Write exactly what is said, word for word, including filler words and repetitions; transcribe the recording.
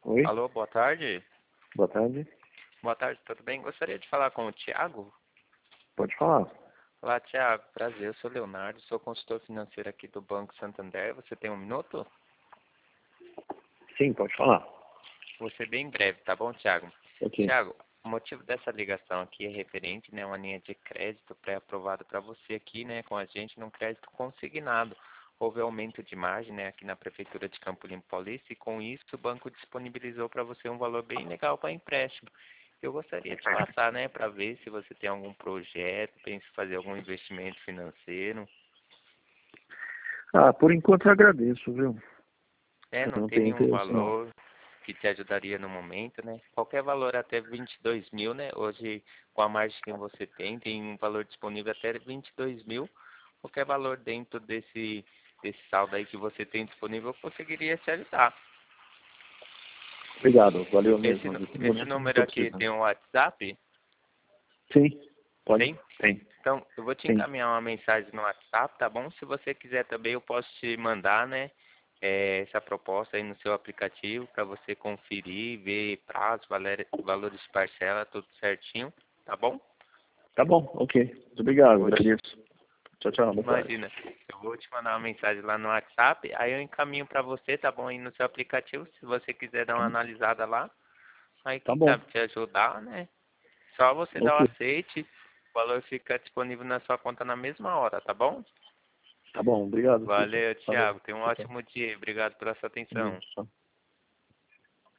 Oi, Alô, boa tarde. boa tarde. Boa tarde, tudo bem? Gostaria de falar com o Thiago. Pode falar. Olá, Thiago. Prazer, eu sou Leonardo, sou consultor financeiro aqui do Banco Santander. Você tem um minuto? Sim, pode falar. Vou ser bem breve, tá bom, Thiago? Ok. Thiago, o motivo dessa ligação aqui é referente, né, a uma linha de crédito pré-aprovada para você aqui, né, com a gente num crédito consignado. Houve aumento de margem, né, aqui na Prefeitura de Campo Limpo Paulista e com isso o banco disponibilizou para você um valor bem legal para empréstimo. Eu gostaria de passar, né, para ver se você tem algum projeto, pensa em fazer algum investimento financeiro. Ah, por enquanto eu agradeço, viu? É, Eu não não tem tenho nenhum interesse, não. valor que te ajudaria no momento, né? Qualquer valor até vinte e dois mil, né? Hoje, com a margem que você tem, tem um valor disponível até vinte e dois mil. Qualquer valor dentro desse, desse saldo aí que você tem disponível, eu conseguiria te ajudar. Obrigado, valeu Esse, mesmo. nu- Nesse esse momento eu não número estou aqui precisando. tem um WhatsApp? Sim, pode. Tem? Tem. Então, eu vou te Tem. encaminhar uma mensagem no WhatsApp, tá bom? Se você quiser também, eu posso te mandar, né, eh, essa proposta aí no seu aplicativo para você conferir, ver prazo, valer- valores de parcela, tudo certinho, tá bom? Tá bom, ok. Muito Eu obrigado, vou te, agradeço. Tchau, tchau, boa tarde. imagina, eu vou te mandar uma mensagem lá no WhatsApp, aí eu encaminho para você, tá bom? Aí no seu aplicativo, se você quiser dar Tá, uma analisada lá, aí tá quem bom, sabe te ajudar, né? Só você dar o ok. aceite, o valor fica disponível na sua conta na mesma hora, tá bom? Tá bom, obrigado, Cícero. Valeu, Valeu. Thiago. Tenha um Tchau, tchau. ótimo dia. Obrigado pela sua Bom dia, atenção. tchau.